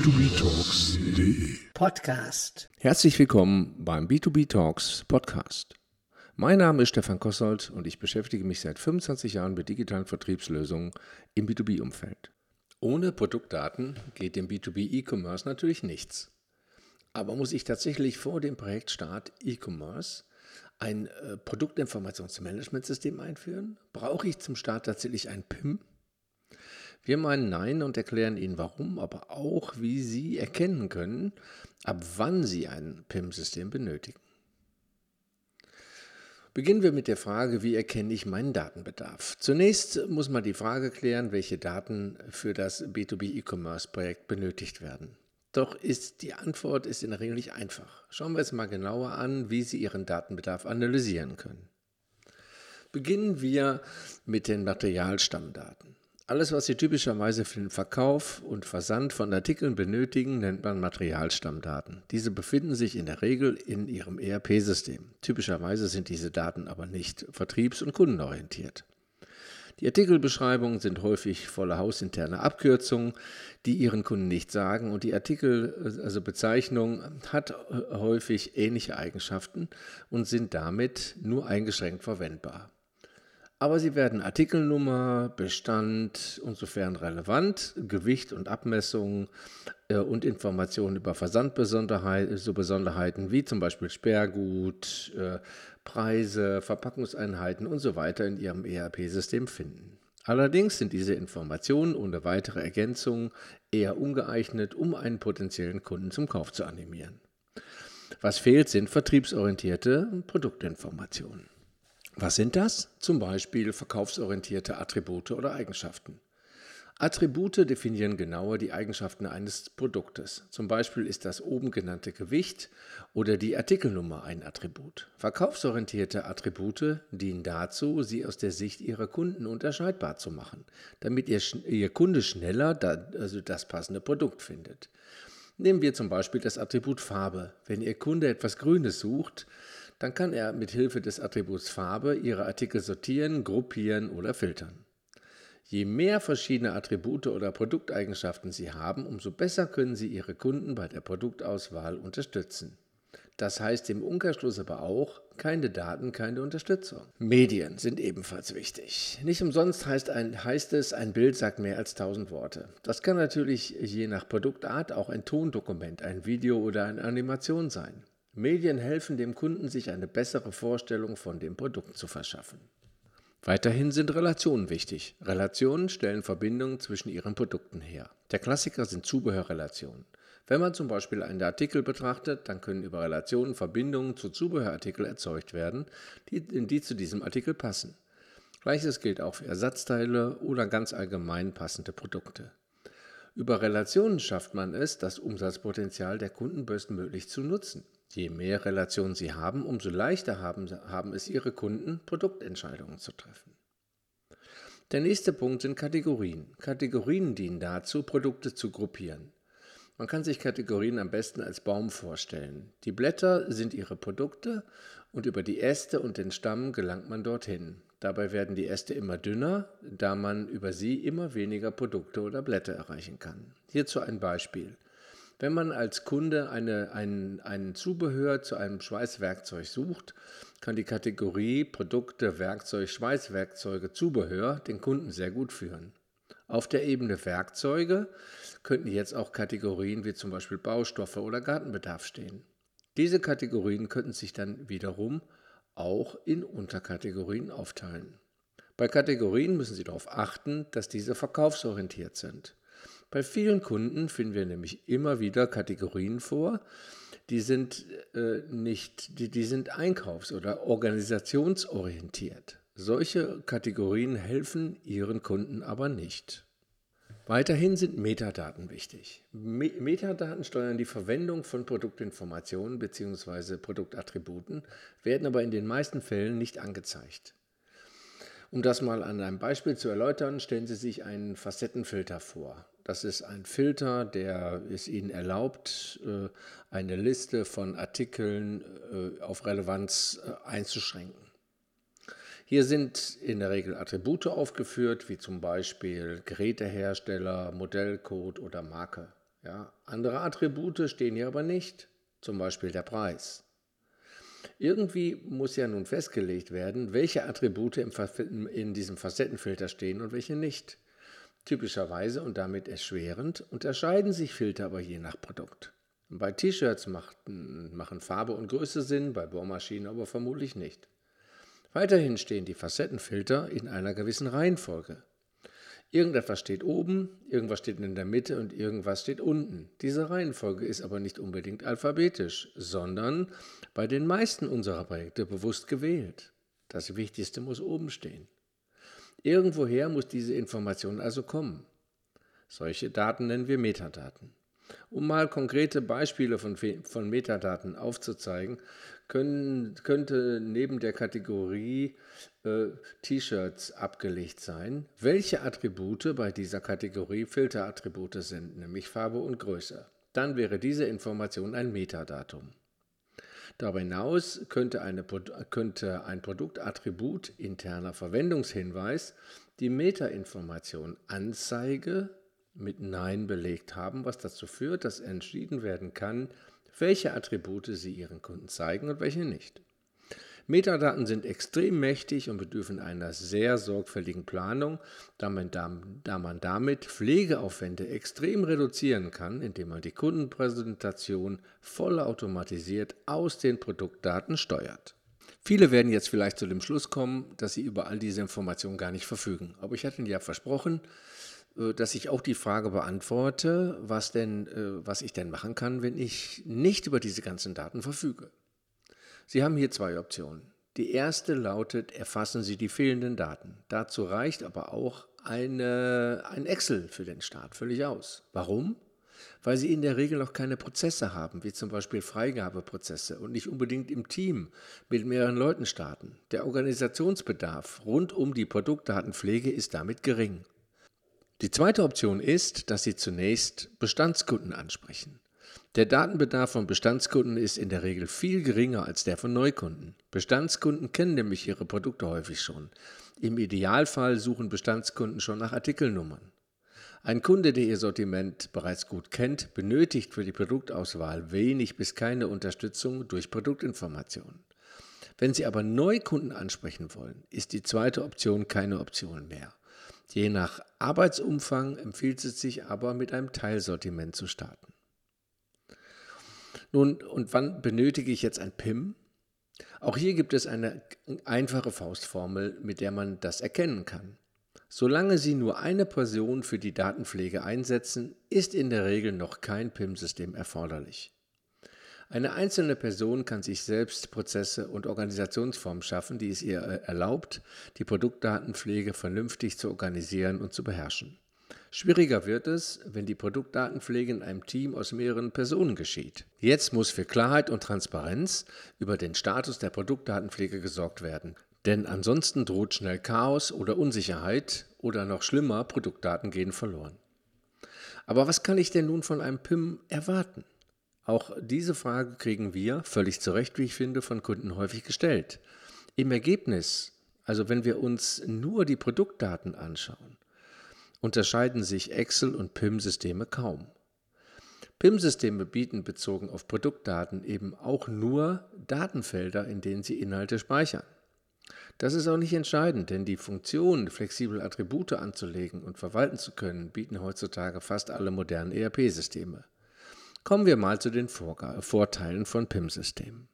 b2btalks.de Podcast. Herzlich willkommen beim B2B Talks Podcast. Mein Name ist Stefan Kossold und ich beschäftige mich seit 25 Jahren mit digitalen Vertriebslösungen im B2B-Umfeld. Ohne Produktdaten geht im B2B E-Commerce natürlich nichts. Aber muss ich tatsächlich vor dem Projektstart E-Commerce ein Produktinformationsmanagementsystem einführen? Brauche ich zum Start tatsächlich ein PIM? Wir meinen nein und erklären Ihnen warum, aber auch, wie Sie erkennen können, ab wann Sie ein PIM-System benötigen. Beginnen wir mit der Frage, wie erkenne ich meinen Datenbedarf? Zunächst muss man die Frage klären, welche Daten für das B2B E-Commerce-Projekt benötigt werden. Doch die Antwort ist in der Regel nicht einfach. Schauen wir uns mal genauer an, wie Sie Ihren Datenbedarf analysieren können. Beginnen wir mit den Materialstammdaten. Alles, was Sie typischerweise für den Verkauf und Versand von Artikeln benötigen, nennt man Materialstammdaten. Diese befinden sich in der Regel in Ihrem ERP-System. Typischerweise sind diese Daten aber nicht vertriebs- und kundenorientiert. Die Artikelbeschreibungen sind häufig voller hausinterner Abkürzungen, die Ihren Kunden nichts sagen, und die Bezeichnung hat häufig ähnliche Eigenschaften und sind damit nur eingeschränkt verwendbar. Aber sie werden Artikelnummer, Bestand und sofern relevant, Gewicht und Abmessungen und Informationen über Versandbesonderheiten, so Besonderheiten wie zum Beispiel Sperrgut, Preise, Verpackungseinheiten und so weiter in Ihrem ERP-System finden. Allerdings sind diese Informationen ohne weitere Ergänzungen eher ungeeignet, um einen potenziellen Kunden zum Kauf zu animieren. Was fehlt, sind vertriebsorientierte Produktinformationen. Was sind das? Zum Beispiel verkaufsorientierte Attribute oder Eigenschaften. Attribute definieren genauer die Eigenschaften eines Produktes. Zum Beispiel ist das oben genannte Gewicht oder die Artikelnummer ein Attribut. Verkaufsorientierte Attribute dienen dazu, sie aus der Sicht Ihrer Kunden unterscheidbar zu machen, damit Ihr Kunde schneller das passende Produkt findet. Nehmen wir zum Beispiel das Attribut Farbe. Wenn Ihr Kunde etwas Grünes sucht, dann kann er mit Hilfe des Attributs Farbe Ihre Artikel sortieren, gruppieren oder filtern. Je mehr verschiedene Attribute oder Produkteigenschaften Sie haben, umso besser können Sie Ihre Kunden bei der Produktauswahl unterstützen. Das heißt im Umkehrschluss aber auch, keine Daten, keine Unterstützung. Medien sind ebenfalls wichtig. Nicht umsonst heißt es, ein Bild sagt mehr als 1000 Worte. Das kann natürlich je nach Produktart auch ein Tondokument, ein Video oder eine Animation sein. Medien helfen dem Kunden, sich eine bessere Vorstellung von dem Produkt zu verschaffen. Weiterhin sind Relationen wichtig. Relationen stellen Verbindungen zwischen Ihren Produkten her. Der Klassiker sind Zubehörrelationen. Wenn man zum Beispiel einen Artikel betrachtet, dann können über Relationen Verbindungen zu Zubehörartikeln erzeugt werden, die zu diesem Artikel passen. Gleiches gilt auch für Ersatzteile oder ganz allgemein passende Produkte. Über Relationen schafft man es, das Umsatzpotenzial der Kunden bestmöglich zu nutzen. Je mehr Relationen Sie haben, umso leichter haben es Ihre Kunden, Produktentscheidungen zu treffen. Der nächste Punkt sind Kategorien. Kategorien dienen dazu, Produkte zu gruppieren. Man kann sich Kategorien am besten als Baum vorstellen. Die Blätter sind Ihre Produkte und über die Äste und den Stamm gelangt man dorthin. Dabei werden die Äste immer dünner, da man über sie immer weniger Produkte oder Blätter erreichen kann. Hierzu ein Beispiel. Wenn man als Kunde ein Zubehör zu einem Schweißwerkzeug sucht, kann die Kategorie Produkte, Werkzeug, Schweißwerkzeuge, Zubehör den Kunden sehr gut führen. Auf der Ebene Werkzeuge könnten jetzt auch Kategorien wie zum Beispiel Baustoffe oder Gartenbedarf stehen. Diese Kategorien könnten sich dann wiederum auch in Unterkategorien aufteilen. Bei Kategorien müssen Sie darauf achten, dass diese verkaufsorientiert sind. Bei vielen Kunden finden wir nämlich immer wieder Kategorien vor, die sind einkaufs- oder organisationsorientiert. Solche Kategorien helfen Ihren Kunden aber nicht. Weiterhin sind Metadaten wichtig. Metadaten steuern die Verwendung von Produktinformationen bzw. Produktattributen, werden aber in den meisten Fällen nicht angezeigt. Um das mal an einem Beispiel zu erläutern, stellen Sie sich einen Facettenfilter vor. Das ist ein Filter, der es Ihnen erlaubt, eine Liste von Artikeln auf Relevanz einzuschränken. Hier sind in der Regel Attribute aufgeführt, wie zum Beispiel Gerätehersteller, Modellcode oder Marke. Ja, andere Attribute stehen hier aber nicht, zum Beispiel der Preis. Irgendwie muss ja nun festgelegt werden, welche Attribute in diesem Facettenfilter stehen und welche nicht. Typischerweise und damit erschwerend unterscheiden sich Filter aber je nach Produkt. Bei T-Shirts machen Farbe und Größe Sinn, bei Bohrmaschinen aber vermutlich nicht. Weiterhin stehen die Facettenfilter in einer gewissen Reihenfolge. Irgendetwas steht oben, irgendwas steht in der Mitte und irgendwas steht unten. Diese Reihenfolge ist aber nicht unbedingt alphabetisch, sondern bei den meisten unserer Projekte bewusst gewählt. Das Wichtigste muss oben stehen. Irgendwoher muss diese Information also kommen. Solche Daten nennen wir Metadaten. Um mal konkrete Beispiele von Metadaten aufzuzeigen, könnte neben der Kategorie T-Shirts abgelegt sein, welche Attribute bei dieser Kategorie Filterattribute sind, nämlich Farbe und Größe. Dann wäre diese Information ein Metadatum. Darüber hinaus könnte ein Produktattribut interner Verwendungshinweis die Metainformation Anzeige mit Nein belegt haben, was dazu führt, dass entschieden werden kann, welche Attribute Sie Ihren Kunden zeigen und welche nicht. Metadaten sind extrem mächtig und bedürfen einer sehr sorgfältigen Planung, da man damit Pflegeaufwände extrem reduzieren kann, indem man die Kundenpräsentation vollautomatisiert aus den Produktdaten steuert. Viele werden jetzt vielleicht zu dem Schluss kommen, dass sie über all diese Informationen gar nicht verfügen. Aber ich hatte Ihnen ja versprochen, dass ich auch die Frage beantworte, was ich denn machen kann, wenn ich nicht über diese ganzen Daten verfüge. Sie haben hier zwei Optionen. Die erste lautet, erfassen Sie die fehlenden Daten. Dazu reicht aber auch ein Excel für den Start völlig aus. Warum? Weil Sie in der Regel noch keine Prozesse haben, wie zum Beispiel Freigabeprozesse und nicht unbedingt im Team mit mehreren Leuten starten. Der Organisationsbedarf rund um die Produktdatenpflege ist damit gering. Die zweite Option ist, dass Sie zunächst Bestandskunden ansprechen. Der Datenbedarf von Bestandskunden ist in der Regel viel geringer als der von Neukunden. Bestandskunden kennen nämlich ihre Produkte häufig schon. Im Idealfall suchen Bestandskunden schon nach Artikelnummern. Ein Kunde, der ihr Sortiment bereits gut kennt, benötigt für die Produktauswahl wenig bis keine Unterstützung durch Produktinformationen. Wenn Sie aber Neukunden ansprechen wollen, ist die zweite Option keine Option mehr. Je nach Arbeitsumfang empfiehlt es sich aber, mit einem Teilsortiment zu starten. Nun, und wann benötige ich jetzt ein PIM? Auch hier gibt es eine einfache Faustformel, mit der man das erkennen kann. Solange Sie nur eine Person für die Datenpflege einsetzen, ist in der Regel noch kein PIM-System erforderlich. Eine einzelne Person kann sich selbst Prozesse und Organisationsformen schaffen, die es ihr erlaubt, die Produktdatenpflege vernünftig zu organisieren und zu beherrschen. Schwieriger wird es, wenn die Produktdatenpflege in einem Team aus mehreren Personen geschieht. Jetzt muss für Klarheit und Transparenz über den Status der Produktdatenpflege gesorgt werden, denn ansonsten droht schnell Chaos oder Unsicherheit oder noch schlimmer, Produktdaten gehen verloren. Aber was kann ich denn nun von einem PIM erwarten? Auch diese Frage kriegen wir, völlig zu Recht, wie ich finde, von Kunden häufig gestellt. Im Ergebnis, also wenn wir uns nur die Produktdaten anschauen, unterscheiden sich Excel- und PIM-Systeme kaum. PIM-Systeme bieten bezogen auf Produktdaten eben auch nur Datenfelder, in denen sie Inhalte speichern. Das ist auch nicht entscheidend, denn die Funktion, flexibel Attribute anzulegen und verwalten zu können, bieten heutzutage fast alle modernen ERP-Systeme. Kommen wir mal zu den Vorteilen von PIM-Systemen.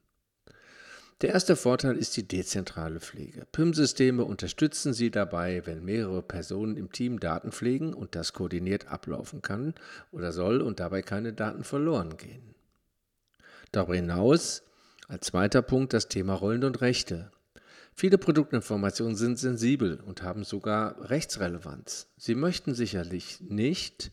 Der erste Vorteil ist die dezentrale Pflege. PIM-Systeme unterstützen Sie dabei, wenn mehrere Personen im Team Daten pflegen und das koordiniert ablaufen kann oder soll und dabei keine Daten verloren gehen. Darüber hinaus als zweiter Punkt das Thema Rollen und Rechte. Viele Produktinformationen sind sensibel und haben sogar Rechtsrelevanz. Sie möchten sicherlich nicht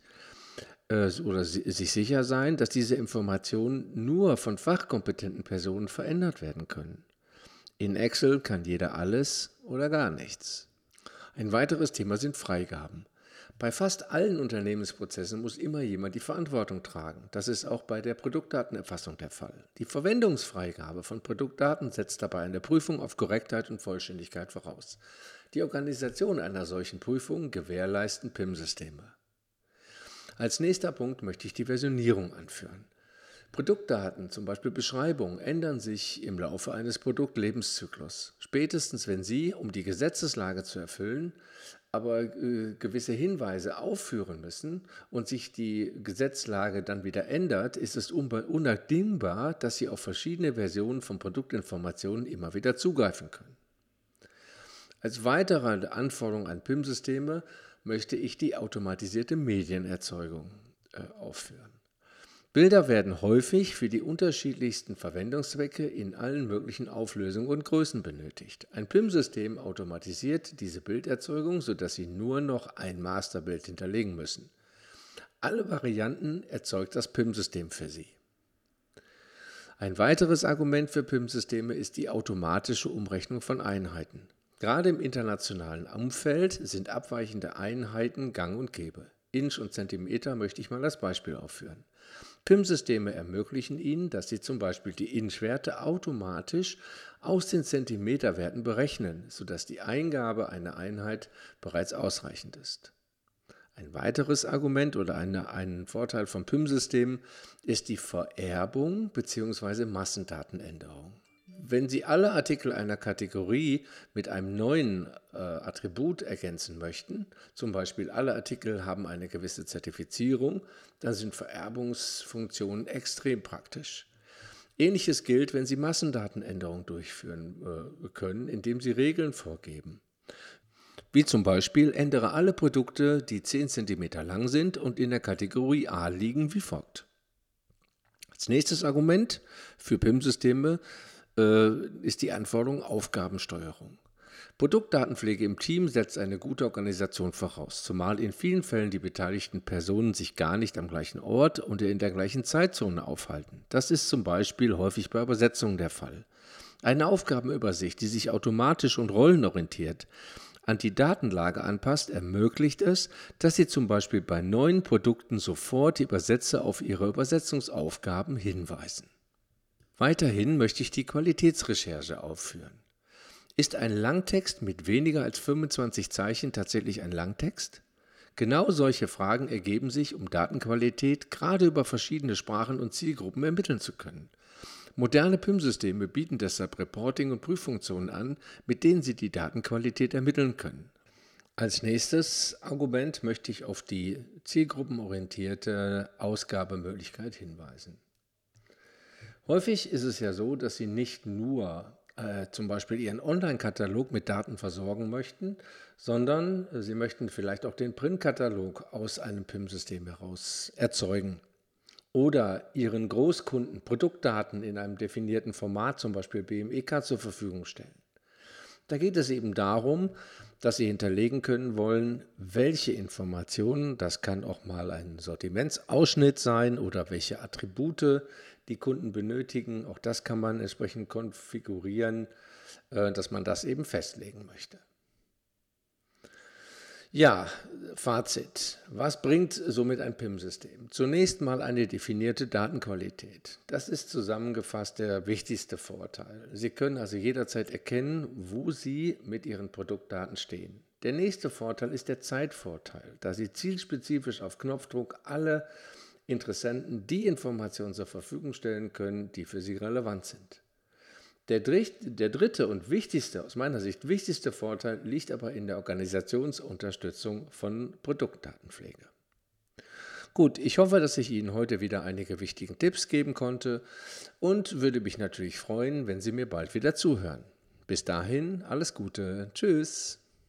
oder sich sicher sein, dass diese Informationen nur von fachkompetenten Personen verändert werden können. In Excel kann jeder alles oder gar nichts. Ein weiteres Thema sind Freigaben. Bei fast allen Unternehmensprozessen muss immer jemand die Verantwortung tragen. Das ist auch bei der Produktdatenerfassung der Fall. Die Verwendungsfreigabe von Produktdaten setzt dabei eine Prüfung auf Korrektheit und Vollständigkeit voraus. Die Organisation einer solchen Prüfung gewährleisten PIM-Systeme. Als nächster Punkt möchte ich die Versionierung anführen. Produktdaten, zum Beispiel Beschreibungen, ändern sich im Laufe eines Produktlebenszyklus. Spätestens wenn Sie, um die Gesetzeslage zu erfüllen, aber gewisse Hinweise aufführen müssen und sich die Gesetzlage dann wieder ändert, ist es unabdingbar, dass Sie auf verschiedene Versionen von Produktinformationen immer wieder zugreifen können. Als weitere Anforderung an PIM-Systeme möchte ich die automatisierte Medienerzeugung aufführen. Bilder werden häufig für die unterschiedlichsten Verwendungszwecke in allen möglichen Auflösungen und Größen benötigt. Ein PIM-System automatisiert diese Bilderzeugung, sodass Sie nur noch ein Masterbild hinterlegen müssen. Alle Varianten erzeugt das PIM-System für Sie. Ein weiteres Argument für PIM-Systeme ist die automatische Umrechnung von Einheiten. Gerade im internationalen Umfeld sind abweichende Einheiten gang und gäbe. Inch und Zentimeter möchte ich mal als Beispiel aufführen. PIM-Systeme ermöglichen Ihnen, dass Sie zum Beispiel die Inch-Werte automatisch aus den Zentimeterwerten berechnen, sodass die Eingabe einer Einheit bereits ausreichend ist. Ein weiteres Argument oder ein Vorteil von PIM-Systemen ist die Vererbung bzw. Massendatenänderung. Wenn Sie alle Artikel einer Kategorie mit einem neuen Attribut ergänzen möchten, zum Beispiel alle Artikel haben eine gewisse Zertifizierung, dann sind Vererbungsfunktionen extrem praktisch. Ähnliches gilt, wenn Sie Massendatenänderungen durchführen können, indem Sie Regeln vorgeben. Wie zum Beispiel ändere alle Produkte, die 10 cm lang sind und in der Kategorie A liegen, wie folgt. Als nächstes Argument für PIM-Systeme ist die Anforderung Aufgabensteuerung. Produktdatenpflege im Team setzt eine gute Organisation voraus, zumal in vielen Fällen die beteiligten Personen sich gar nicht am gleichen Ort und in der gleichen Zeitzone aufhalten. Das ist zum Beispiel häufig bei Übersetzungen der Fall. Eine Aufgabenübersicht, die sich automatisch und rollenorientiert an die Datenlage anpasst, ermöglicht es, dass Sie zum Beispiel bei neuen Produkten sofort die Übersetzer auf ihre Übersetzungsaufgaben hinweisen. Weiterhin möchte ich die Qualitätsrecherche aufführen. Ist ein Langtext mit weniger als 25 Zeichen tatsächlich ein Langtext? Genau solche Fragen ergeben sich, um Datenqualität gerade über verschiedene Sprachen und Zielgruppen ermitteln zu können. Moderne PIM-Systeme bieten deshalb Reporting- und Prüffunktionen an, mit denen Sie die Datenqualität ermitteln können. Als nächstes Argument möchte ich auf die zielgruppenorientierte Ausgabemöglichkeit hinweisen. Häufig ist es ja so, dass Sie nicht nur zum Beispiel Ihren Online-Katalog mit Daten versorgen möchten, sondern Sie möchten vielleicht auch den Printkatalog aus einem PIM-System heraus erzeugen oder Ihren Großkunden Produktdaten in einem definierten Format, zum Beispiel BMEK, zur Verfügung stellen. Da geht es eben darum, dass Sie hinterlegen können wollen, welche Informationen, das kann auch mal ein Sortimentsausschnitt sein oder welche Attribute die Kunden benötigen, auch das kann man entsprechend konfigurieren, dass man das eben festlegen möchte. Ja, Fazit. Was bringt somit ein PIM-System? Zunächst mal eine definierte Datenqualität. Das ist zusammengefasst der wichtigste Vorteil. Sie können also jederzeit erkennen, wo Sie mit Ihren Produktdaten stehen. Der nächste Vorteil ist der Zeitvorteil, da Sie zielspezifisch auf Knopfdruck alle Interessenten die Informationen zur Verfügung stellen können, die für sie relevant sind. Der dritte und wichtigste, aus meiner Sicht wichtigste Vorteil liegt aber in der Organisationsunterstützung von Produktdatenpflege. Gut, ich hoffe, dass ich Ihnen heute wieder einige wichtige Tipps geben konnte und würde mich natürlich freuen, wenn Sie mir bald wieder zuhören. Bis dahin, alles Gute. Tschüss.